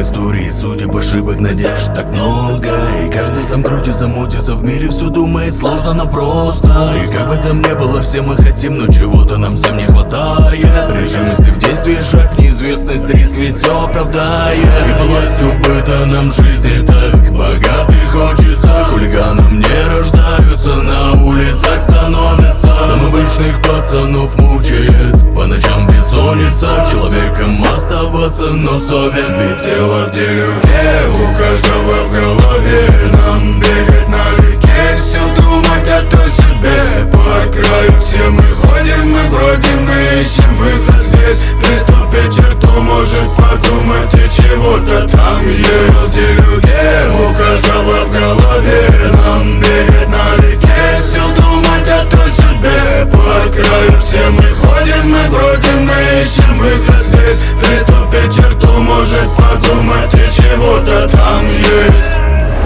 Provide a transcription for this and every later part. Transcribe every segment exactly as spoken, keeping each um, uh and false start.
истории, судеб, ошибок, надежд так много. И каждый сам крутится, мутится в мире, все думает сложно, но просто. И как бы там ни было, все мы хотим, но чего-то нам всем не хватает. Решимости в действии, шаг в неизвестность, риск ведь все оправдает. И властью быта нам жизни так богатый хочется. Хулиганам не рождаются, на улицах становятся. Там обычных пацанов мучает по ночам бессонница. Человеком оставаться, но совесть ведь дело в деле. У каждого в голове нам бегать налегке, все думать о той себе. По краю все мы ходим, мы бродим, мы ищем выход здесь. Приступить черту, может подумать и чего-то там есть. Где людей у каждого в голове нам бегать налегке, все думать о той себе. По краю все мы ходим, мы бродим, мы ищем выход здесь. Приступить черту, может подумать и чего-то там есть.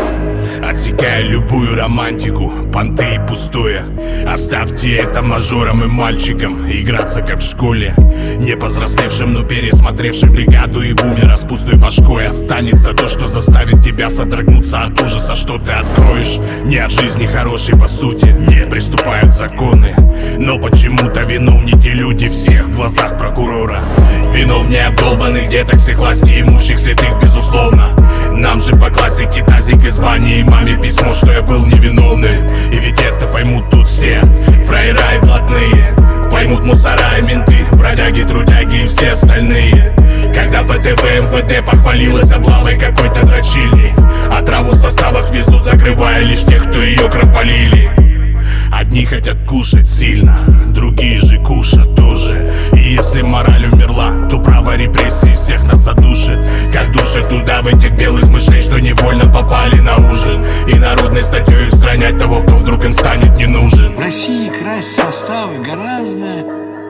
Отсекая любую романтику, понты и пустое. Оставьте это мажорам и мальчикам играться как в школе. Не повзрослевшим, но пересмотревшим бригаду и бумера с пустой башкой. Останется то, что заставит тебя содрогнуться от ужаса, что ты откроешь. Не от жизни хорошей по сути, не приступают законы, но почему-то виновники люди всех в глазах прокурора. Виновнее обдолбанных деток, всех власти имущих святых, безусловно. Нам же по классике тазик из бани и маме письмо, что я был невиновный. И ведь это поймут тут все фраера и блатные, поймут мусора и менты, бродяги, трудяги и все остальные. Когда ПТВ МВД похвалилась облавой какой-то дрочильни, а траву в составах везут, закрывая лишь тех, кто ее кропалили. Одни хотят кушать сильно, другие же кушать тоже. И если мораль умерла, то право репрессий всех нас задушит. Как душит туда в этих белых мышей, что невольно попали на ужин. И народной статьей устранять того, кто вдруг им станет не нужен. В России красть составы гораздо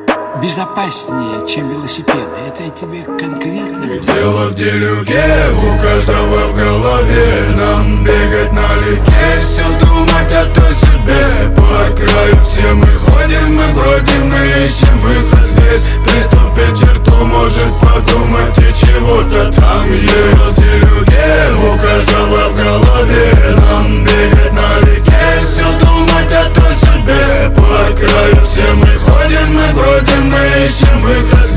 безопаснее, чем велосипеды. Это я тебе конкретно говорю. Дело в делюге, у каждого в голове нам бегать налегке, все думать о той себе. По краю все мы ходим, мы бродим, мы ищем выход здесь. Приступить черту, может подумать и чего-то там есть. В делюге, у каждого в голове нам бегать налегке, все думать о той себе. По краю все мы ходим, мы бродим, мы ищем выход